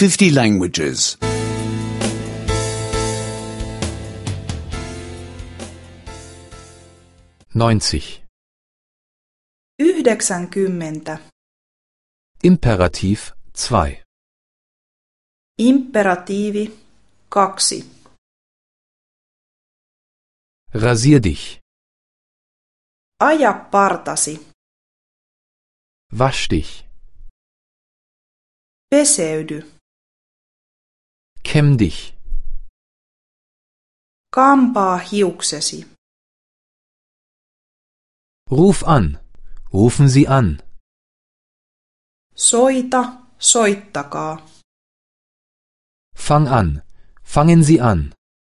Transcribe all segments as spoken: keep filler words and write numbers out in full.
fifty languages. neunzig. Yhdeksänkymmentä. Imperativ zwei. Imperatiivi kaksi. Rasier dich. Aja partasi. Wasch dich. Peseydy. Kämm dich. Kampaa hiuksesi. Ruf an. Rufen Sie an. Soita, soittakaa. Fang an. Fangen Sie an.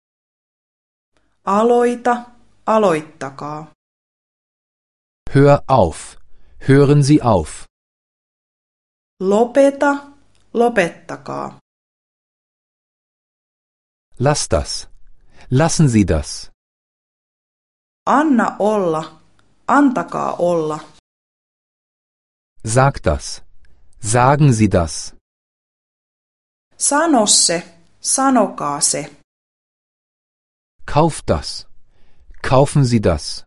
Aloita, aloittakaa. Hör auf. Hören Sie auf. Lopeta, lopettakaa. Lass das. Lassen Sie das. Anna olla, antakaa olla. Sag das. Sagen Sie das. Sano se, sanokaa se. Kauf das. Kaufen Sie das.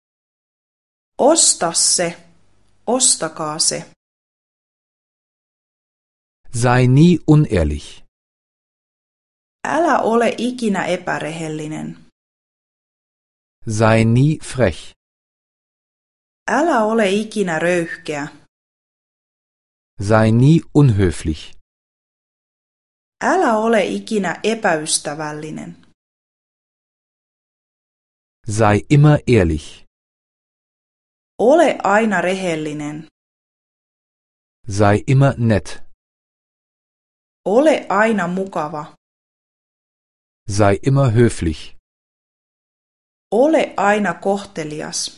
Osta se, ostakaa se. Sei nie unehrlich. Älä ole ikinä epärehellinen. Sei nie frech. Älä ole ikinä röyhkeä. Sei nie unhöflich. Älä ole ikinä epäystävällinen. Sei immer ehrlich. Ole aina rehellinen. Sei immer nett. Ole aina mukava. Sei immer höflich. Ole aina kohtelias.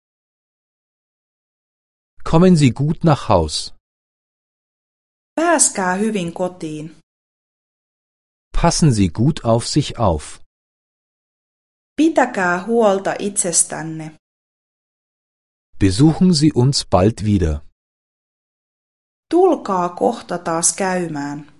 Kommen Sie gut nach Haus. Pääskää hyvin kotiin. Passen Sie gut auf sich auf. Pitäkää huolta itsestänne. Besuchen Sie uns bald wieder. Tulkaa kohta taas käymään.